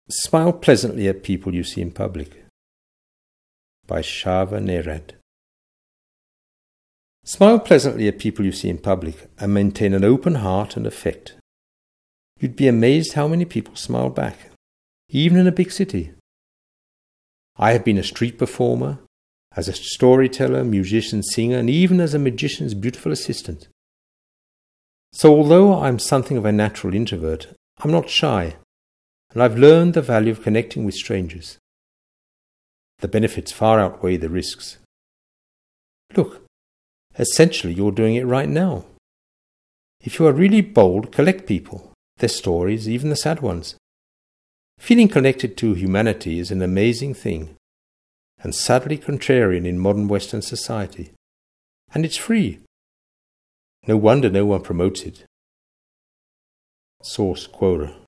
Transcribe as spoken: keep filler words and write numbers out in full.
Smile pleasantly at people you see in public. By Shava Nerad. Smile pleasantly at people you see in public and maintain an open heart and affect. You'd be amazed how many people smile back, even in a big city. I have been a street performer, as a storyteller, musician, singer, and even as a magician's beautiful assistant. So although I'm something of a natural introvert, I'm not shy, and I've learned the value of connecting with strangers. The benefits far outweigh the risks. Look, essentially you're doing it right now. If you are really bold, collect people, their stories, even the sad ones. Feeling connected to humanity is an amazing thing, and sadly contrarian in modern Western society. And it's free. No wonder no one promotes it. Source Quora.